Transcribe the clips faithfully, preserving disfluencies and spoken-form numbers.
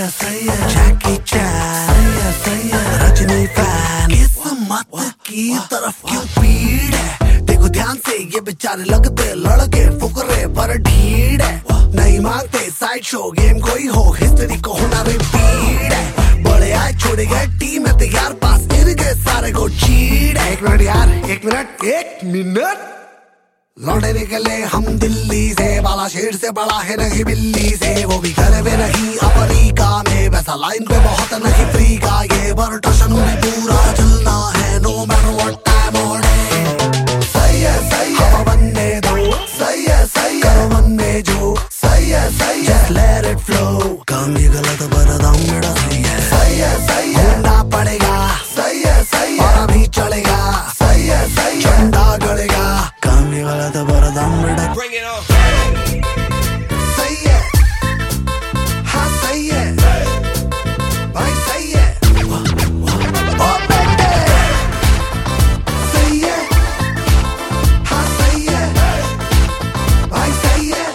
है सही है जैकी चैन, सही है सही है रजनी फैन। किस्मत की तरफ क्यों पीड़ है, देखो ध्यान से ये बेचारे लगते लड़के फुकरे पर ढीड़ है। नहीं मांगते साइड शो गेम कोई हो, हिस्ट्री को होना रिपीट है। बड़े आए छोड़े गए टीम है तैयार, पास गिर गए सारे को चीड़ है। एक मिनट यार, एक मिनट एक मिनट लौटे निकले हम दिल्ली से, बाला शेर से बड़ा है नहीं बिल्ली से, वो भी घर में नहीं अफ्रीका में, वैसा लाइन पे बहुत नहीं फ्री का। ये वर्टशन में पूरा चलना है नो मैटर व्हाट टाइम और डे। सही है सही है हवा बनने दो, सही है सही है करो मन में जो, सही है सही है just let it flow। काम ये गलत पर दाम मेरा सही है, सही है सही है ढूंढना पड़ेगा, सही है सही है और अभी चलेगा, सही है सही है झंडा गड़ेगा। काम ये गलत पर दाम मेरा सही है, हाँ सही है भाई सही है, ओ बेटे सही है, हाँ सही है भाई सही है।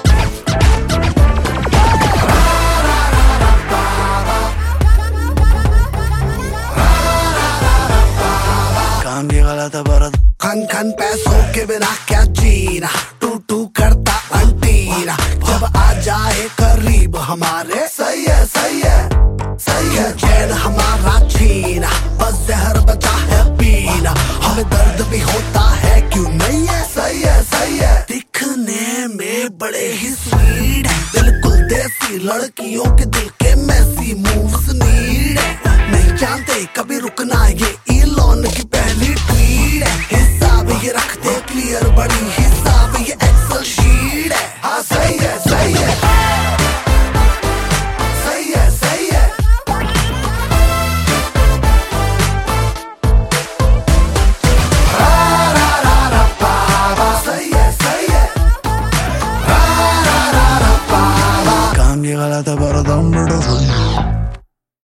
काम ये गलत पर खन खन पैसों के बिना क्या जीना, टू टू करता अंटीना, जब आ जाए करीब हमारे, सही है सही है सही है चैन हमारा छीना, बस जहर बचा है पीना, हमें दर्द भी होता है क्यों नहीं है, सही है सही है दिखने में बड़े ही स्वीट है, बिल्कुल देसी लड़कियों के दिल